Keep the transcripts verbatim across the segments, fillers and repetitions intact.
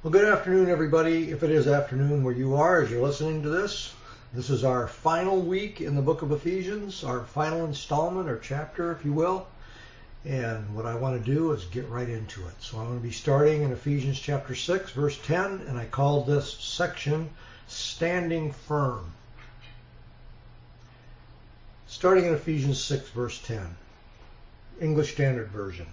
Well, good afternoon, everybody. If it is afternoon where you are as you're listening to this, this is our final week in the book of Ephesians, our final installment or chapter, if you will. And what I want to do is get right into it. So I'm going to be starting in Ephesians chapter six, verse ten, and I called this section Standing Firm. Starting in Ephesians six, verse ten, English Standard Version.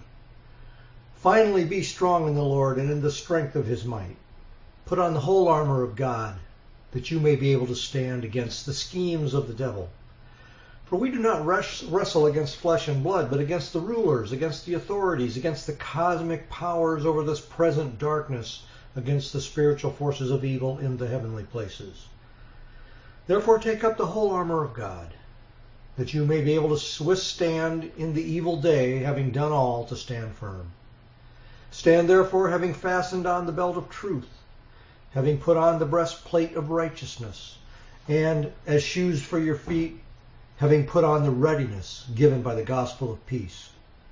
Finally, be strong in the Lord and in the strength of his might. Put on the whole armor of God, that you may be able to stand against the schemes of the devil. For we do not wrestle against flesh and blood, but against the rulers, against the authorities, against the cosmic powers over this present darkness, against the spiritual forces of evil in the heavenly places. Therefore take up the whole armor of God, that you may be able to withstand in the evil day, having done all to stand firm. Stand therefore, having fastened on the belt of truth, having put on the breastplate of righteousness, and as shoes for your feet, having put on the readiness given by the gospel of peace.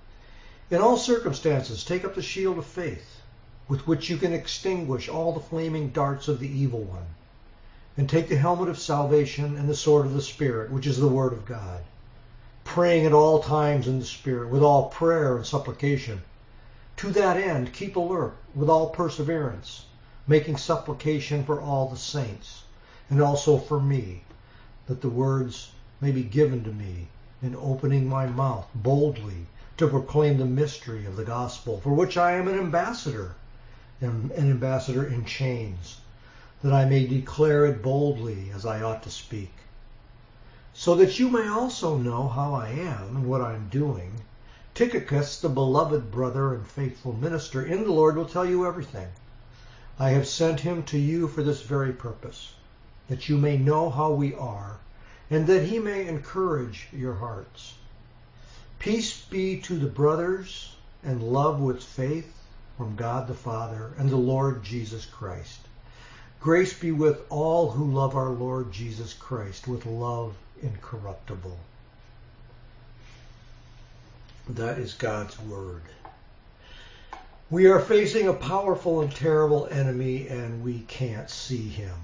In all circumstances, take up the shield of faith, with which you can extinguish all the flaming darts of the evil one, and take the helmet of salvation and the sword of the Spirit, which is the word of God, praying at all times in the Spirit, with all prayer and supplication. To that end, keep alert with all perseverance, making supplication for all the saints, and also for me, that the words may be given to me in opening my mouth boldly to proclaim the mystery of the gospel, for which I am an ambassador, and an ambassador in chains, that I may declare it boldly as I ought to speak. So that you may also know how I am and what I am doing, Tychicus, the beloved brother and faithful minister in the Lord, will tell you everything. I have sent him to you for this very purpose, that you may know how we are, and that he may encourage your hearts. Peace be to the brothers, and love with faith from God the Father and the Lord Jesus Christ. Grace be with all who love our Lord Jesus Christ with love incorruptible. That is God's word. We are facing a powerful and terrible enemy, and we can't see him.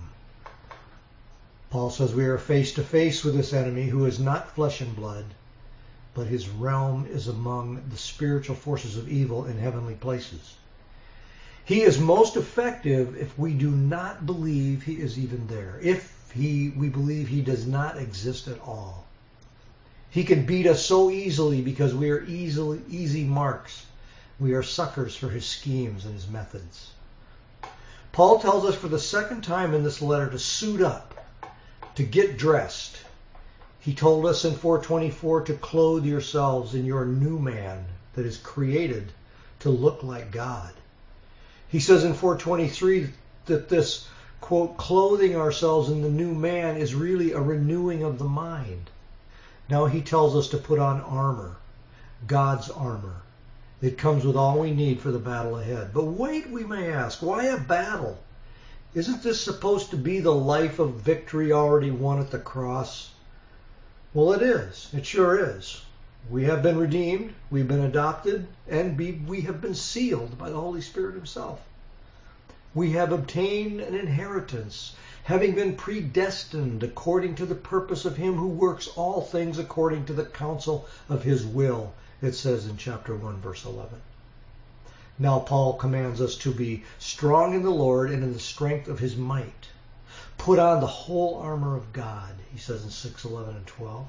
Paul says we are face to face with this enemy who is not flesh and blood, but his realm is among the spiritual forces of evil in heavenly places. He is most effective if we do not believe he is even there, if he, we believe he does not exist at all. He can beat us so easily because we are easily, easy marks. We are suckers for his schemes and his methods. Paul tells us for the second time in this letter to suit up, to get dressed. He told us in four twenty-four to clothe yourselves in your new man that is created to look like God. He says in four twenty-three that this, quote, clothing ourselves in the new man is really a renewing of the mind. Now he tells us to put on armor, God's armor. It comes with all we need for the battle ahead. But wait, we may ask, why a battle? Isn't this supposed to be the life of victory already won at the cross? Well, it is. It sure is. We have been redeemed, we've been adopted, and be, we have been sealed by the Holy Spirit himself. We have obtained an inheritance, having been predestined according to the purpose of him who works all things according to the counsel of his will, it says in chapter one, verse eleven. Now Paul commands us to be strong in the Lord and in the strength of his might. Put on the whole armor of God, he says in six, eleven, and twelve.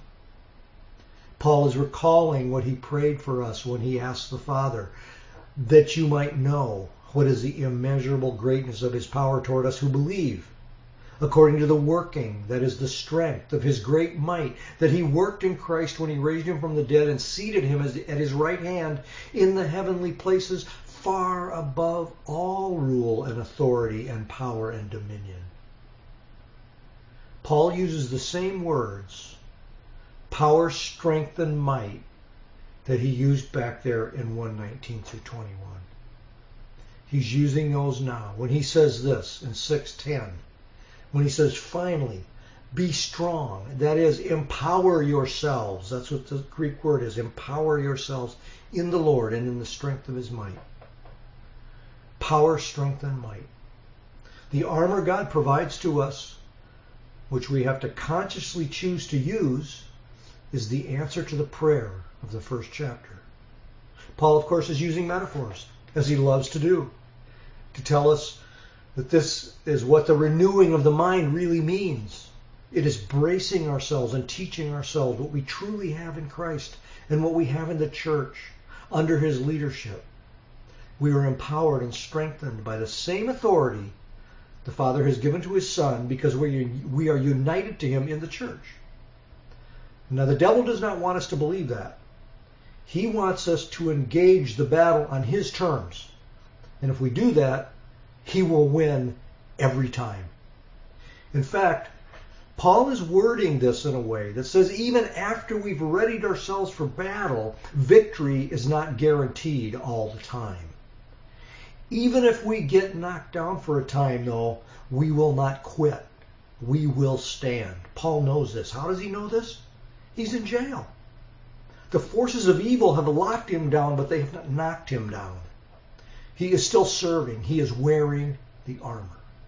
Paul is recalling what he prayed for us when he asked the Father, that you might know what is the immeasurable greatness of his power toward us who believe, according to the working, that is the strength of his great might, that he worked in Christ when he raised him from the dead and seated him at his right hand in the heavenly places, far above all rule and authority and power and dominion. Paul uses the same words, power, strength, and might, that he used back there in one nineteen through twenty-one. He's using those now. When he says this in six ten, when he says, finally, be strong, that is, empower yourselves. That's what the Greek word is, empower yourselves in the Lord and in the strength of his might. Power, strength, and might. The armor God provides to us, which we have to consciously choose to use, is the answer to the prayer of the first chapter. Paul, of course, is using metaphors, as he loves to do, to tell us that this is what the renewing of the mind really means. It is bracing ourselves and teaching ourselves what we truly have in Christ and what we have in the church under his leadership. We are empowered and strengthened by the same authority the Father has given to his Son because we we are united to him in the church. Now, the devil does not want us to believe that. He wants us to engage the battle on his terms. And if we do that, he will win every time. In fact, Paul is wording this in a way that says even after we've readied ourselves for battle, victory is not guaranteed all the time. Even if we get knocked down for a time, though, we will not quit. We will stand. Paul knows this. How does he know this? He's in jail. The forces of evil have locked him down, but they have not knocked him down. He is still serving. He is wearing the armor.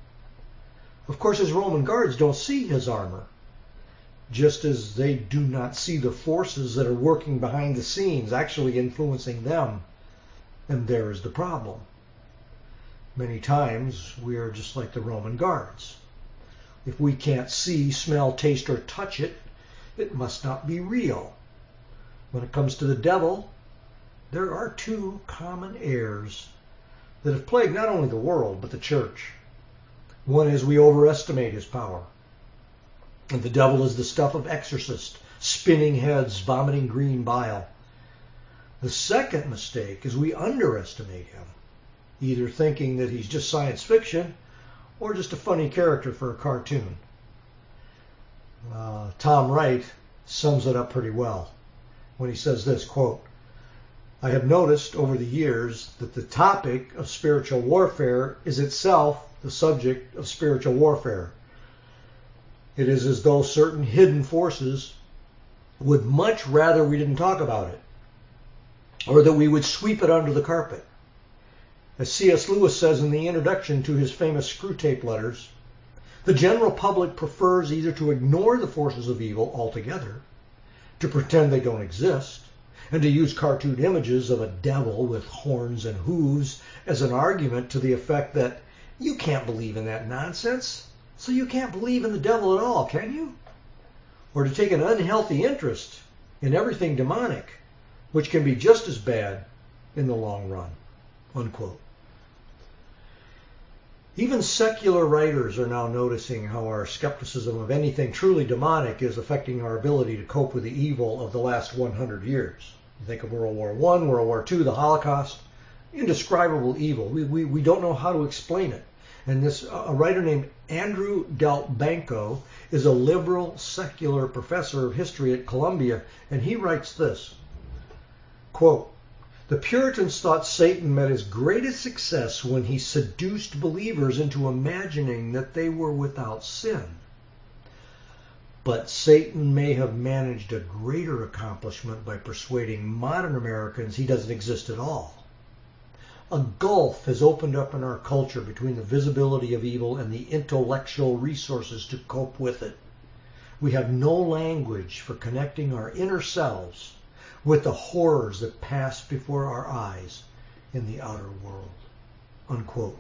Of course, his Roman guards don't see his armor, just as they do not see the forces that are working behind the scenes, actually influencing them. And there is the problem. Many times we are just like the Roman guards. If we can't see, smell, taste, or touch it, it must not be real. When it comes to the devil, there are two common errors that have plagued not only the world, but the church. One is we overestimate his power. And the devil is the stuff of exorcists, spinning heads, vomiting green bile. The second mistake is we underestimate him, either thinking that he's just science fiction or just a funny character for a cartoon. Uh, Tom Wright sums it up pretty well when he says this, quote, "I have noticed over the years that the topic of spiritual warfare is itself the subject of spiritual warfare. It is as though certain hidden forces would much rather we didn't talk about it, or that we would sweep it under the carpet. As C S Lewis says in the introduction to his famous Screwtape Letters, the general public prefers either to ignore the forces of evil altogether, to pretend they don't exist, and to use cartoon images of a devil with horns and hooves as an argument to the effect that you can't believe in that nonsense, so you can't believe in the devil at all, can you? Or to take an unhealthy interest in everything demonic, which can be just as bad in the long run." Unquote. Even secular writers are now noticing how our skepticism of anything truly demonic is affecting our ability to cope with the evil of the last one hundred years. You think of World War One, World War Two, the Holocaust, indescribable evil. We, we, we don't know how to explain it. And this a writer named Andrew Del Banco is a liberal secular professor of history at Columbia, and he writes this, quote, "The Puritans thought Satan met his greatest success when he seduced believers into imagining that they were without sin. But Satan may have managed a greater accomplishment by persuading modern Americans he doesn't exist at all. A gulf has opened up in our culture between the visibility of evil and the intellectual resources to cope with it. We have no language for connecting our inner selves with the horrors that pass before our eyes in the outer world." Unquote.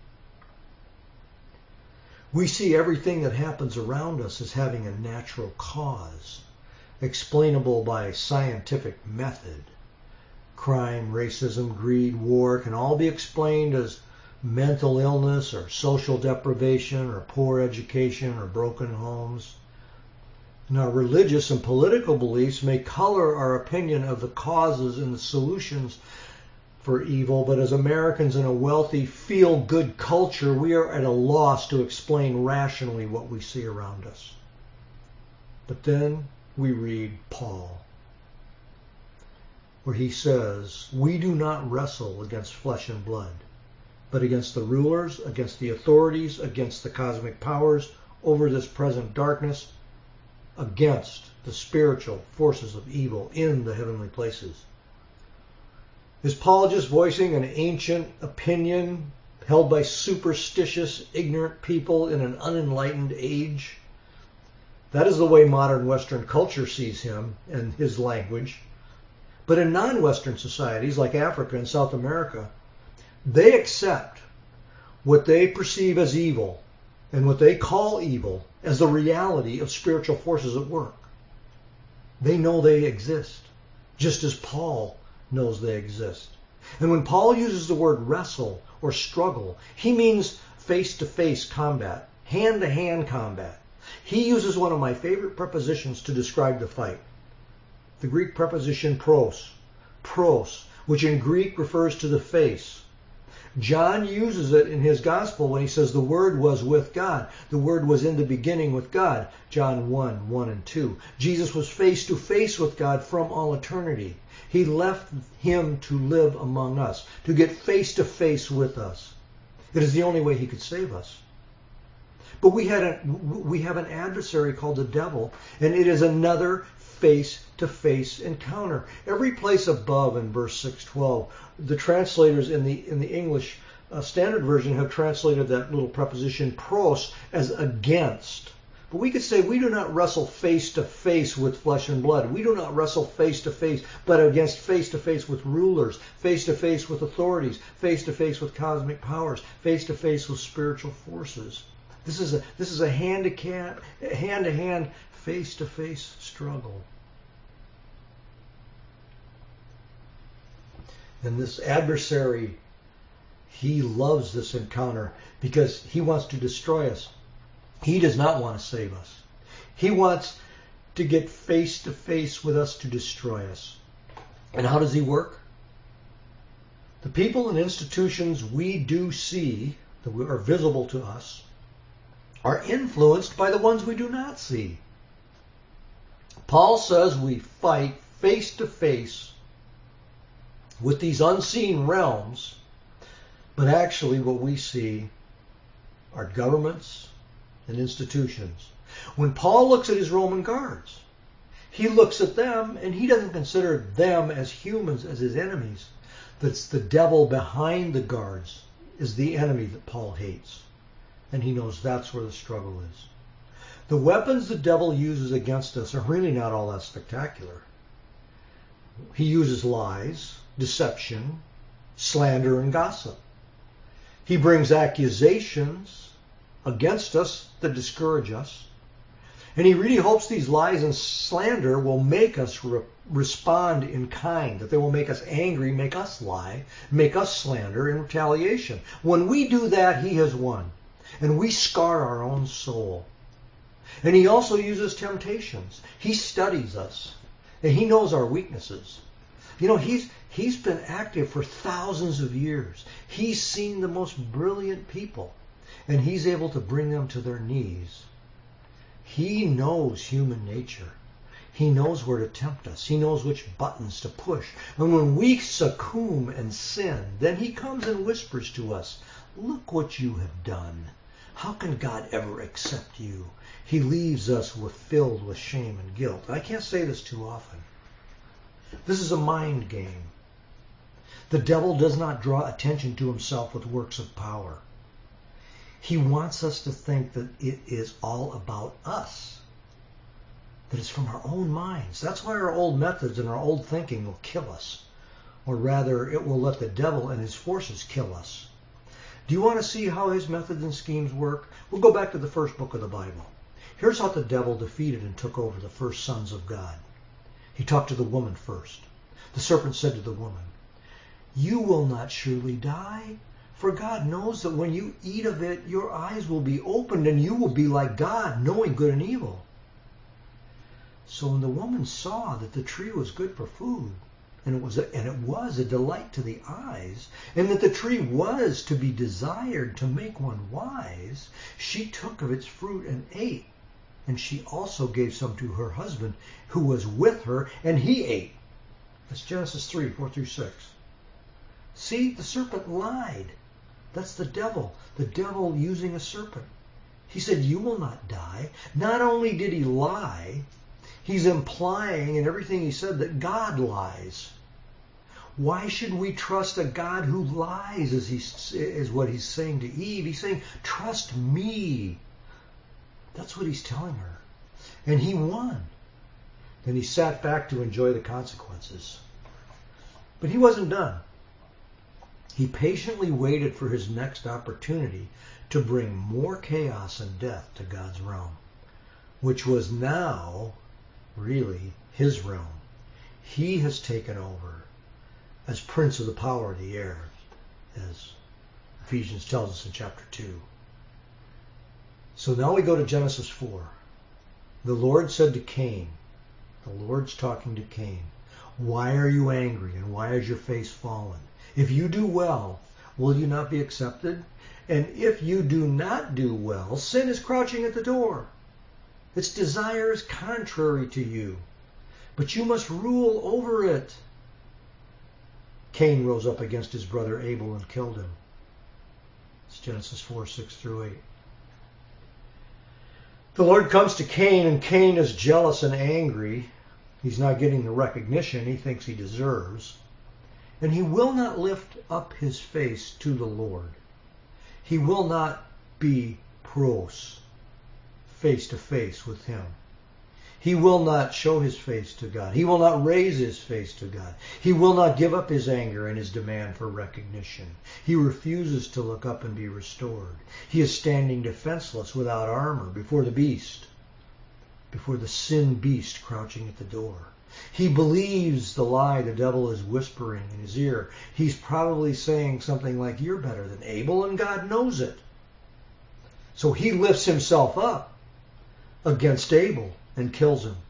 We see everything that happens around us as having a natural cause, explainable by scientific method. Crime, racism, greed, war can all be explained as mental illness or social deprivation or poor education or broken homes. Now, religious and political beliefs may color our opinion of the causes and the solutions for evil, but as Americans in a wealthy, feel-good culture, we are at a loss to explain rationally what we see around us. But then we read Paul, where he says, "We do not wrestle against flesh and blood, but against the rulers, against the authorities, against the cosmic powers over this present darkness, against the spiritual forces of evil in the heavenly places." Is Paul just voicing an ancient opinion held by superstitious, ignorant people in an unenlightened age. That is the way modern Western culture sees him and his language. But in non-Western societies like Africa and South America, they accept what they perceive as evil and what they call evil as the reality of spiritual forces at work. They know they exist, just as Paul knows they exist. And when Paul uses the word wrestle or struggle, he means face-to-face combat, hand-to-hand combat. He uses one of my favorite prepositions to describe the fight. The Greek preposition pros, pros, which in Greek refers to the face. John uses it in his gospel when he says the Word was with God. The Word was in the beginning with God. John one, one and two. Jesus was face to face with God from all eternity. He left him to live among us, to get face to face with us. It is the only way he could save us. But we had a, we have an adversary called the devil, and it is another face-to-face encounter. Every place above in verse six twelve, the translators in the in the English uh, Standard Version have translated that little preposition pros as against. But we could say we do not wrestle face-to-face with flesh and blood. We do not wrestle face-to-face, but against face-to-face with rulers, face-to-face with authorities, face-to-face with cosmic powers, face-to-face with spiritual forces. This is a this is a hand-to-hand, hand-to-hand, face-to-face struggle. And this adversary, he loves this encounter because he wants to destroy us. He does not want to save us. He wants to get face-to-face with us to destroy us. And how does he work? The people and institutions we do see, that are visible to us, are influenced by the ones we do not see. Paul says we fight face-to-face with these unseen realms, but actually what we see are governments and institutions. When Paul looks at his Roman guards, he looks at them and he doesn't consider them as humans, as his enemies. That's the devil behind the guards is the enemy that Paul hates. And he knows that's where the struggle is. The weapons the devil uses against us are really not all that spectacular. He uses lies, deception, slander, and gossip. He brings accusations against us that discourage us. And he really hopes these lies and slander will make us re- respond in kind, that they will make us angry, make us lie, make us slander in retaliation. When we do that, he has won. And we scar our own soul. And he also uses temptations. He studies us. And he knows our weaknesses. You know, he's he's been active for thousands of years. He's seen the most brilliant people. And he's able to bring them to their knees. He knows human nature. He knows where to tempt us. He knows which buttons to push. And when we succumb and sin, then he comes and whispers to us, look what you have done. How can God ever accept you? He leaves us with, filled with shame and guilt. I can't say this too often. This is a mind game. The devil does not draw attention to himself with works of power. He wants us to think that it is all about us, that it's from our own minds. That's why our old methods and our old thinking will kill us, or rather it will let the devil and his forces kill us. Do you want to see how his methods and schemes work? We'll go back to the first book of the Bible. Here's how the devil defeated and took over the first sons of God. He talked to the woman first. The serpent said to the woman, you will not surely die, for God knows that when you eat of it, your eyes will be opened and you will be like God, knowing good and evil. So when the woman saw that the tree was good for food, and it was a, and it was a delight to the eyes, and that the tree was to be desired to make one wise, she took of its fruit and ate. And she also gave some to her husband who was with her, and he ate. That's Genesis three, four through six. See, the serpent lied. That's the devil. The devil using a serpent. He said, you will not die. Not only did he lie, he's implying in everything he said that God lies. Why should we trust a God who lies, as he, is what he's saying to Eve? He's saying, trust me. That's what he's telling her. And he won. Then he sat back to enjoy the consequences. But he wasn't done. He patiently waited for his next opportunity to bring more chaos and death to God's realm, which was now really his realm. He has taken over as prince of the power of the air, as Ephesians tells us in chapter two. So now we go to Genesis four. The Lord said to Cain, the Lord's talking to Cain, why are you angry and why is your face fallen? If you do well, will you not be accepted? And if you do not do well, sin is crouching at the door. Its desire is contrary to you, but you must rule over it. Cain rose up against his brother Abel and killed him. It's Genesis four, six through eight. The Lord comes to Cain, and Cain is jealous and angry. He's not getting the recognition he thinks he deserves. And he will not lift up his face to the Lord. He will not be pros, face to face with him. He will not show his face to God. He will not raise his face to God. He will not give up his anger and his demand for recognition. He refuses to look up and be restored. He is standing defenseless without armor before the beast, before the sin beast crouching at the door. He believes the lie the devil is whispering in his ear. He's probably saying something like, you're better than Abel, and God knows it. So he lifts himself up against Abel and kills him.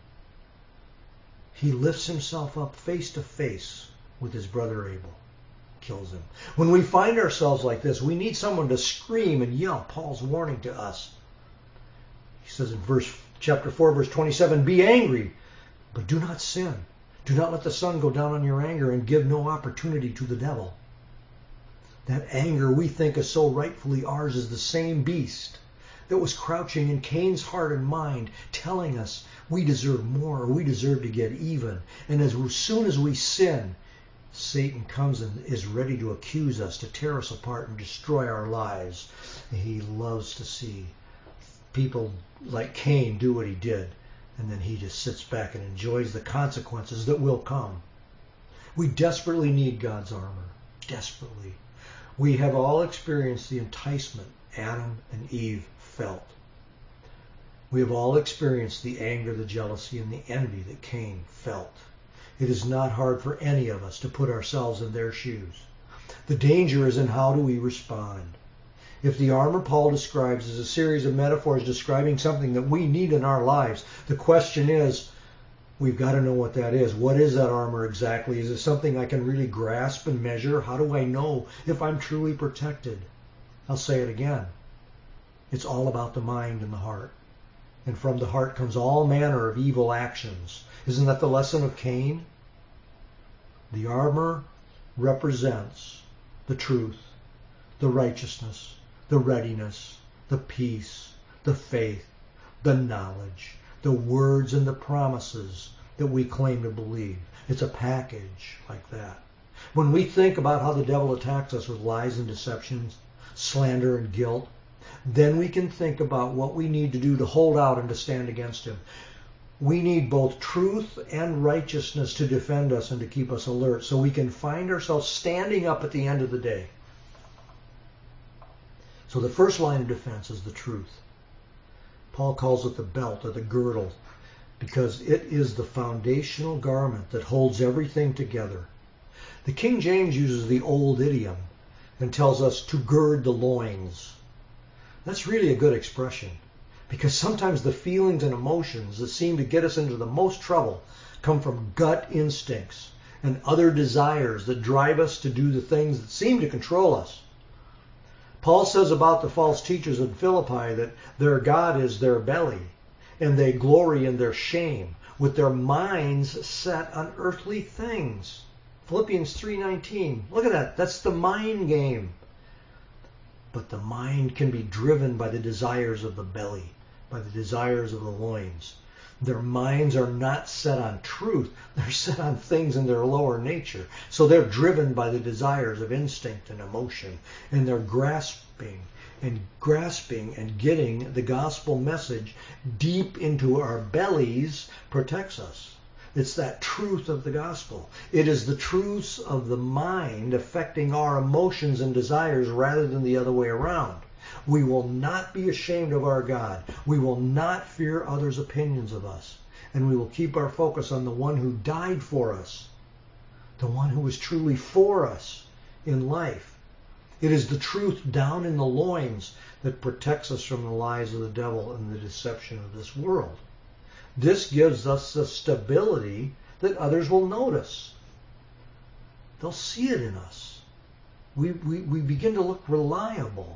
He lifts himself up face to face with his brother Abel, kills him. When we find ourselves like this, we need someone to scream and yell. Paul's warning to us. He says in verse chapter four, verse twenty-seven, be angry, but do not sin. Do not let the sun go down on your anger, and give no opportunity to the devil. That anger we think is so rightfully ours is the same beast that was crouching in Cain's heart and mind, telling us we deserve more, or we deserve to get even. And as soon as we sin, Satan comes and is ready to accuse us, to tear us apart and destroy our lives. He loves to see people like Cain do what he did, and then he just sits back and enjoys the consequences that will come. We desperately need God's armor. Desperately. We have all experienced the enticement Adam and Eve felt. We have all experienced the anger, the jealousy, and the envy that Cain felt. It is not hard for any of us to put ourselves in their shoes. The danger is in how do we respond. If the armor Paul describes is a series of metaphors describing something that we need in our lives, the question is, we've got to know what that is. What is that armor exactly? Is it something I can really grasp and measure? How do I know if I'm truly protected? I'll say it again. It's all about the mind and the heart. And from the heart comes all manner of evil actions. Isn't that the lesson of Cain? The armor represents the truth, the righteousness, the readiness, the peace, the faith, the knowledge, the words and the promises that we claim to believe. It's a package like that. When we think about how the devil attacks us with lies and deceptions, slander and guilt, then we can think about what we need to do to hold out and to stand against him. We need both truth and righteousness to defend us and to keep us alert, so we can find ourselves standing up at the end of the day. So the first line of defense is the truth. Paul calls it the belt or the girdle, because it is the foundational garment that holds everything together. The King James uses the old idiom and tells us to gird the loins. That's really a good expression, because sometimes the feelings and emotions that seem to get us into the most trouble come from gut instincts and other desires that drive us to do the things that seem to control us. Paul says about the false teachers in Philippi that their God is their belly, and they glory in their shame, with their minds set on earthly things. Philippians three nineteen. Look at that. That's the mind game. But the mind can be driven by the desires of the belly, by the desires of the loins. Their minds are not set on truth. They're set on things in their lower nature. So they're driven by the desires of instinct and emotion. And they're grasping and grasping and getting the gospel message deep into our bellies protects us. It's that truth of the gospel. It is the truths of the mind affecting our emotions and desires rather than the other way around. We will not be ashamed of our God. We will not fear others' opinions of us. And we will keep our focus on the one who died for us, the one who was truly for us in life. It is the truth down in the loins that protects us from the lies of the devil and the deception of this world. This gives us the stability that others will notice. They'll see it in us. We, we, we begin to look reliable.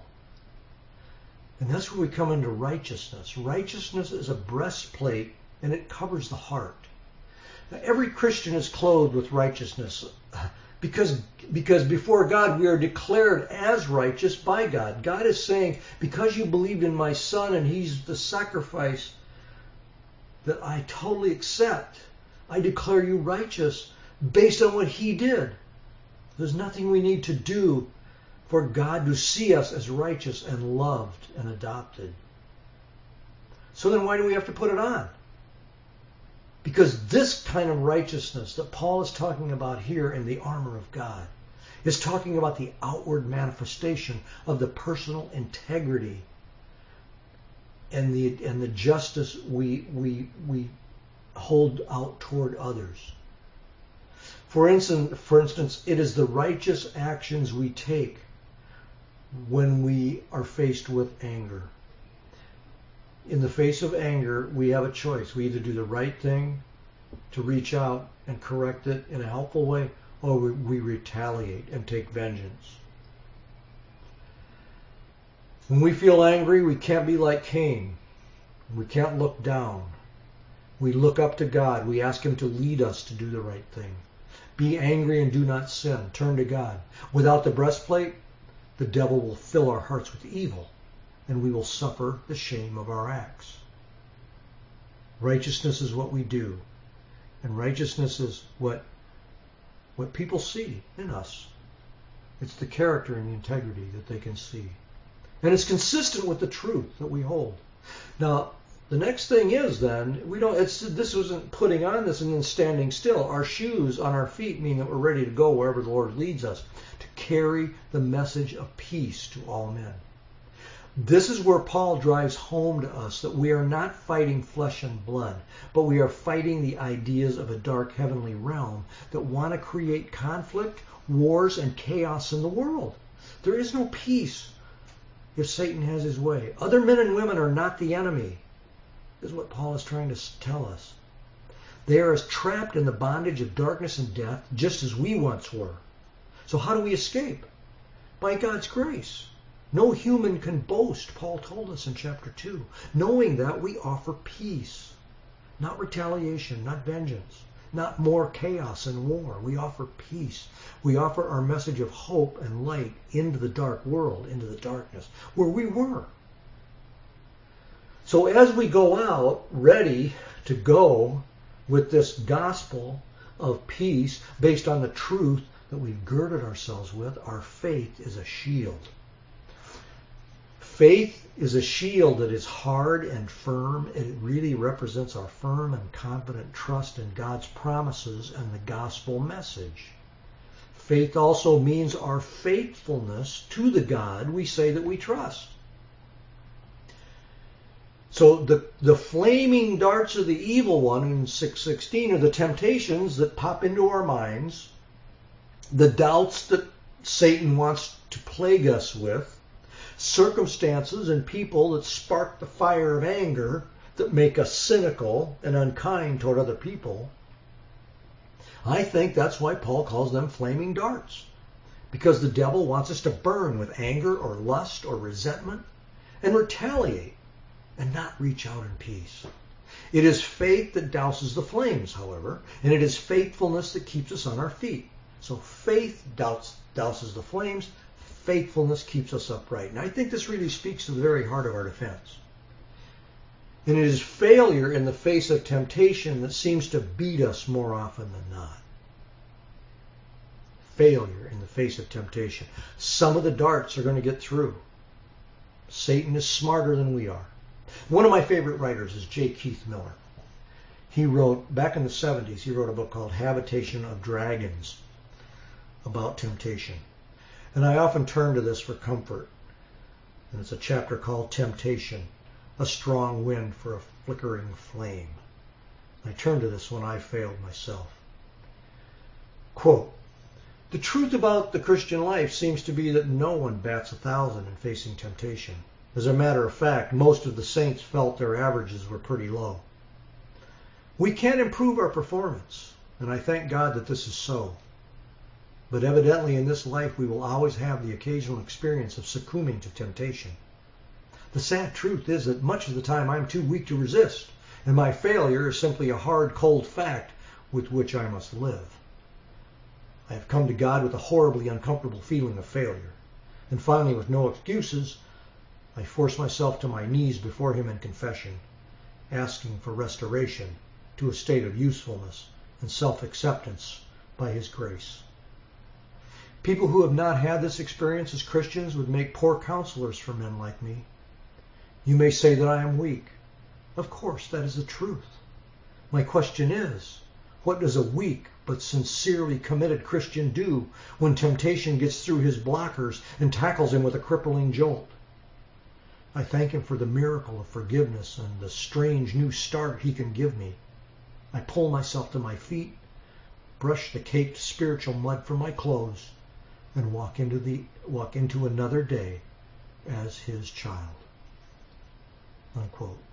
And that's where we come into righteousness. Righteousness is a breastplate, and it covers the heart. Now, every Christian is clothed with righteousness because, because before God we are declared as righteous by God. God is saying, because you believed in my Son and he's the sacrifice that I totally accept, I declare you righteous based on what he did. There's nothing we need to do for God to see us as righteous and loved and adopted. So then why do we have to put it on? Because this kind of righteousness that Paul is talking about here in the armor of God is talking about the outward manifestation of the personal integrity and the and the justice we we we hold out toward others. For instance, for instance, it is the righteous actions we take when we are faced with anger. In the face of anger, we have a choice. We either do the right thing to reach out and correct it in a helpful way, or we, we retaliate and take vengeance. When we feel angry, we can't be like Cain. We can't look down. We look up to God. We ask him to lead us to do the right thing. Be angry and do not sin. Turn to God. Without the breastplate, the devil will fill our hearts with evil, and we will suffer the shame of our acts. Righteousness is what we do, and righteousness is what, what people see in us. It's the character and the integrity that they can see. And it's consistent with the truth that we hold. Now, the next thing is then, we don't. It's this isn't putting on this and then standing still. Our shoes on our feet mean that we're ready to go wherever the Lord leads us, to carry the message of peace to all men. This is where Paul drives home to us that we are not fighting flesh and blood, but we are fighting the ideas of a dark heavenly realm that want to create conflict, wars, and chaos in the world. There is no peace if Satan has his way. Other men and women are not the enemy, is what Paul is trying to tell us. They are as trapped in the bondage of darkness and death, just as we once were. So how do we escape? By God's grace. No human can boast, Paul told us in chapter two. Knowing that, we offer peace. Not retaliation, not vengeance, not more chaos and war. We offer peace. We offer our message of hope and light into the dark world, into the darkness, where we were. So as we go out, ready to go with this gospel of peace based on the truth that we've girded ourselves with, our faith is a shield. Faith is a shield that is hard and firm. It really represents our firm and confident trust in God's promises and the gospel message. Faith also means our faithfulness to the God we say that we trust. So the, the flaming darts of the evil one in six sixteen are the temptations that pop into our minds, the doubts that Satan wants to plague us with, circumstances and people that spark the fire of anger that make us cynical and unkind toward other people. I think that's why Paul calls them flaming darts, because the devil wants us to burn with anger or lust or resentment and retaliate and not reach out in peace. It is faith that douses the flames, however, and it is faithfulness that keeps us on our feet. So faith douse, douses the flames, faithfulness keeps us upright. And I think this really speaks to the very heart of our defense. And it is failure in the face of temptation that seems to beat us more often than not. Failure in the face of temptation. Some of the darts are going to get through. Satan is smarter than we are. One of my favorite writers is J. Keith Miller. He wrote, back in the seventies, he wrote a book called Habitation of Dragons about temptation. And I often turn to this for comfort. And it's a chapter called Temptation, a Strong Wind for a Flickering Flame. I turn to this when I failed myself. Quote, "The truth about the Christian life seems to be that no one bats a thousand in facing temptation. As a matter of fact, most of the saints felt their averages were pretty low. We can improve our performance, and I thank God that this is so. But evidently in this life we will always have the occasional experience of succumbing to temptation. The sad truth is that much of the time I'm too weak to resist, and my failure is simply a hard, cold fact with which I must live. I have come to God with a horribly uncomfortable feeling of failure, and finally, with no excuses, I force myself to my knees before Him in confession, asking for restoration to a state of usefulness and self-acceptance by His grace. People who have not had this experience as Christians would make poor counselors for men like me. You may say that I am weak. Of course, that is the truth. My question is, what does a weak but sincerely committed Christian do when temptation gets through his blockers and tackles him with a crippling jolt? I thank Him for the miracle of forgiveness and the strange new start He can give me. I pull myself to my feet, brush the caked spiritual mud from my clothes, and walk into the walk into another day as His child." Unquote.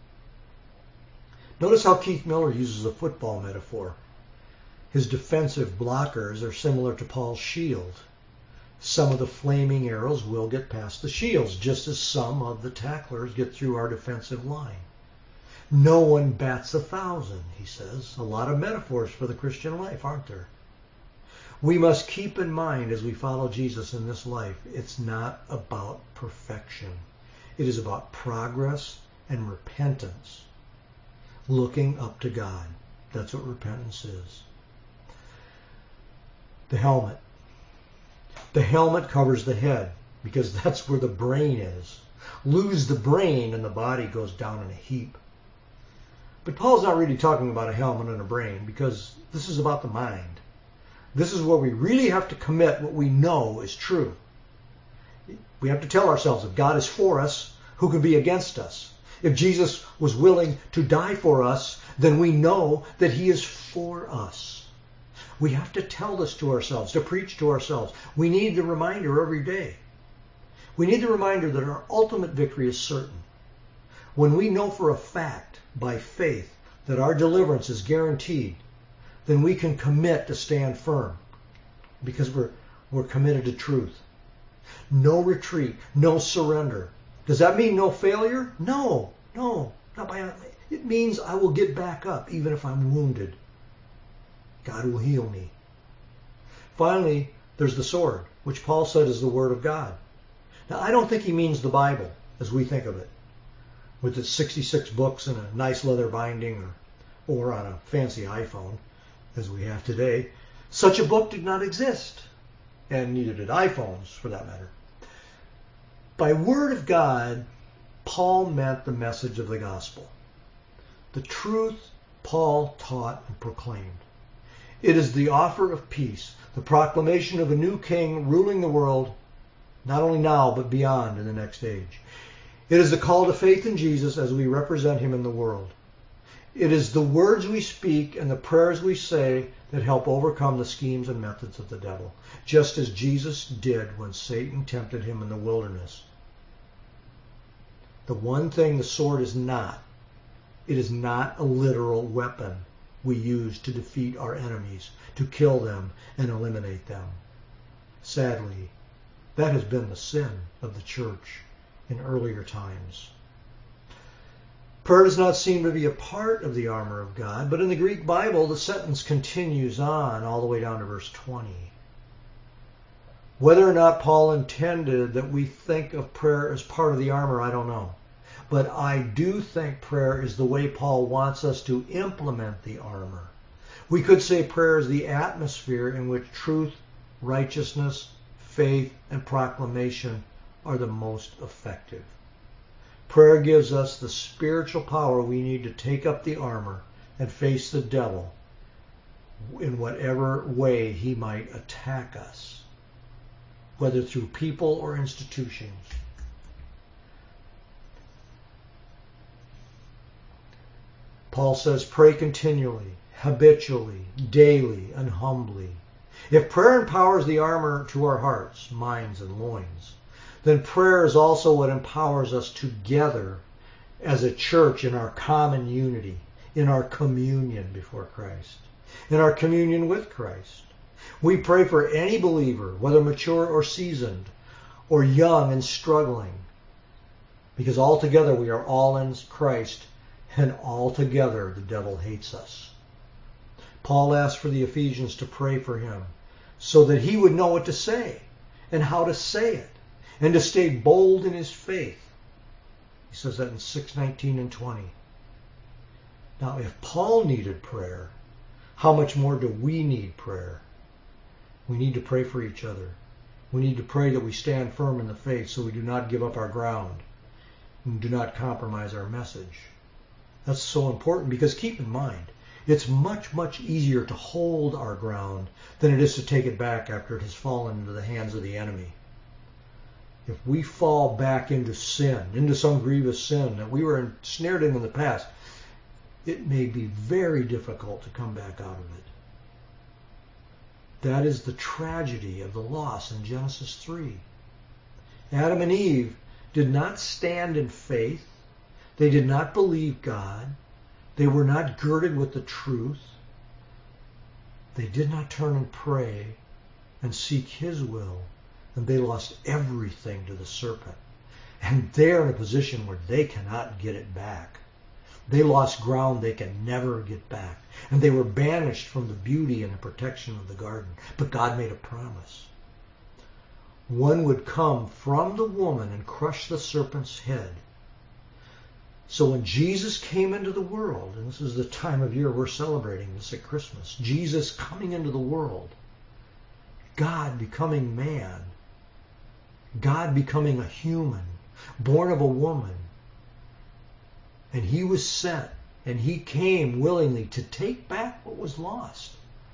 Notice how Keith Miller uses a football metaphor. His defensive blockers are similar to Paul's shield. Some of the flaming arrows will get past the shields, just as some of the tacklers get through our defensive line. No one bats a thousand, he says. A lot of metaphors for the Christian life, aren't there? We must keep in mind as we follow Jesus in this life, it's not about perfection. It is about progress and repentance. Looking up to God. That's what repentance is. The helmet. The helmet covers the head because that's where the brain is. Lose the brain and the body goes down in a heap. But Paul's not really talking about a helmet and a brain because this is about the mind. This is where we really have to commit what we know is true. We have to tell ourselves, if God is for us, who can be against us? If Jesus was willing to die for us, then we know that He is for us. We have to tell this to ourselves, to preach to ourselves. We need the reminder every day. We need the reminder that our ultimate victory is certain. When we know for a fact, by faith, that our deliverance is guaranteed, then we can commit to stand firm because we're, we're committed to truth. No retreat, no surrender. Does that mean no failure? No, no, not by. It means I will get back up even if I'm wounded. God will heal me. Finally, there's the sword, which Paul said is the Word of God. Now, I don't think he means the Bible as we think of it, with its sixty-six books in a nice leather binding or, or on a fancy iPhone, as we have today. Such a book did not exist, and neither did iPhones, for that matter. By Word of God, Paul meant the message of the gospel, the truth Paul taught and proclaimed. It is the offer of peace, the proclamation of a new king ruling the world, not only now, but beyond in the next age. It is the call to faith in Jesus as we represent Him in the world. It is the words we speak and the prayers we say that help overcome the schemes and methods of the devil, just as Jesus did when Satan tempted Him in the wilderness. The one thing the sword is not, it is not a literal weapon we use to defeat our enemies, to kill them and eliminate them. Sadly, that has been the sin of the church in earlier times. Prayer does not seem to be a part of the armor of God, but in the Greek Bible, the sentence continues on all the way down to verse twenty. Whether or not Paul intended that we think of prayer as part of the armor, I don't know. but I do think prayer is the way Paul wants us to implement the armor. We could say prayer is the atmosphere in which truth, righteousness, faith, and proclamation are the most effective. Prayer gives us the spiritual power we need to take up the armor and face the devil in whatever way he might attack us, whether through people or institutions. Paul says, pray continually, habitually, daily, and humbly. If prayer empowers the armor to our hearts, minds, and loins, then prayer is also what empowers us together as a church in our common unity, in our communion before Christ, in our communion with Christ. We pray for any believer, whether mature or seasoned, or young and struggling, because altogether we are all in Christ, and altogether the devil hates us. Paul asked for the Ephesians to pray for him so that he would know what to say and how to say it and to stay bold in his faith. He says that in six nineteen and twenty. Now, if Paul needed prayer, how much more do we need prayer? We need to pray for each other. We need to pray that we stand firm in the faith so we do not give up our ground and do not compromise our message. That's so important because keep in mind, it's much, much easier to hold our ground than it is to take it back after it has fallen into the hands of the enemy. If we fall back into sin, into some grievous sin that we were ensnared in in the past, it may be very difficult to come back out of it. That is the tragedy of the loss in Genesis three. Adam and Eve did not stand in faith. They did not believe God. They were not girded with the truth. They did not turn and pray and seek His will. And they lost everything to the serpent. And they're in a position where they cannot get it back. They lost ground they can never get back. And they were banished from the beauty and the protection of the garden. But God made a promise. One would come from the woman and crush the serpent's head. So when Jesus came into the world, and this is the time of year we're celebrating this at Christmas, Jesus coming into the world, God becoming man, God becoming a human, born of a woman, and He was sent, and He came willingly to take back what was lost,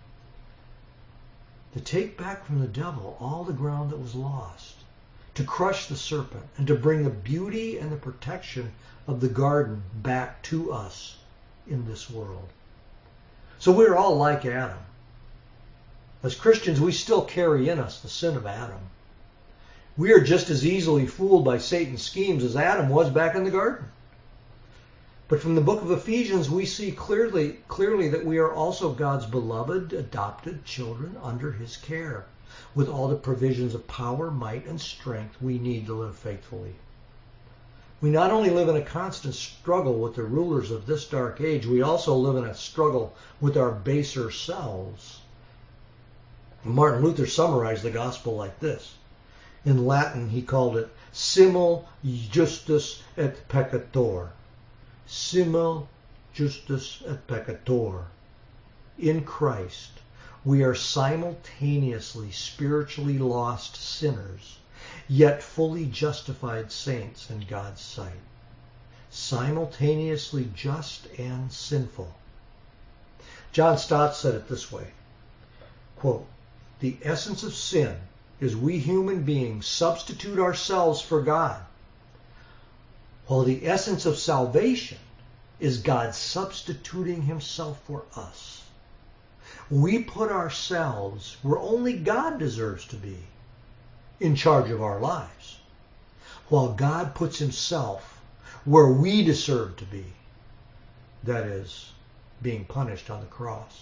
to take back from the devil all the ground that was lost, to crush the serpent, and to bring the beauty and the protection of the garden back to us in this world. So we're all like Adam. As Christians, we still carry in us the sin of Adam. We are just as easily fooled by Satan's schemes as Adam was back in the garden. But from the book of Ephesians, we see clearly, clearly that we are also God's beloved, adopted children under His care, with all the provisions of power, might, and strength we need to live faithfully. We not only live in a constant struggle with the rulers of this dark age, we also live in a struggle with our baser selves. Martin Luther summarized the gospel like this. In Latin, he called it simul justus et peccator. Simul justus et peccator. In Christ, we are simultaneously spiritually lost sinners, yet fully justified saints in God's sight. Simultaneously just and sinful. John Stott said it this way, quote, "The essence of sin is we human beings substitute ourselves for God, while the essence of salvation is God substituting Himself for us. We put ourselves where only God deserves to be, in charge of our lives, while God puts Himself where we deserve to be, that is, being punished on the cross."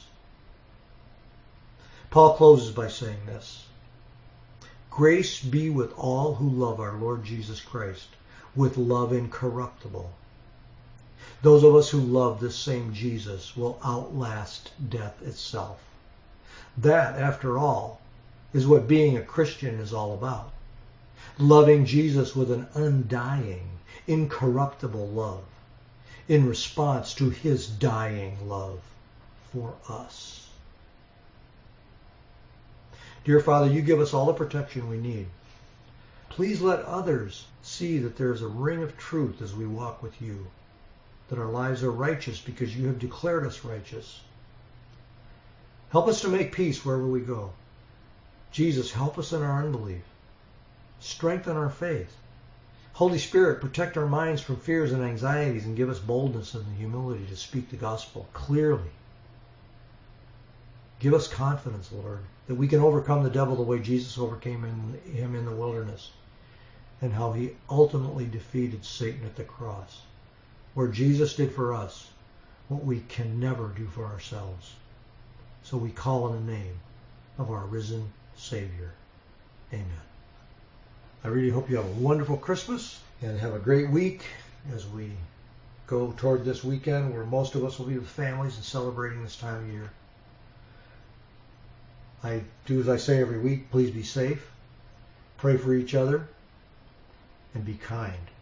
Paul closes by saying this, "Grace be with all who love our Lord Jesus Christ with love incorruptible." Those of us who love this same Jesus will outlast death itself. That, after all, is what being a Christian is all about. Loving Jesus with an undying, incorruptible love in response to his dying love for us. Dear Father, you give us all the protection we need. Please let others see that there is a ring of truth as we walk with you, that our lives are righteous because you have declared us righteous. Help us to make peace wherever we go. Jesus, help us in our unbelief. Strengthen our faith. Holy Spirit, protect our minds from fears and anxieties and give us boldness and the humility to speak the gospel clearly. Give us confidence, Lord, that we can overcome the devil the way Jesus overcame him in the wilderness, and how he ultimately defeated Satan at the cross, where Jesus did for us what we can never do for ourselves. So we call on the name of our risen Savior. Amen. I really hope you have a wonderful Christmas and have a great week as we go toward this weekend where most of us will be with families and celebrating this time of year. I do as I say every week, please be safe, pray for each other, and be kind.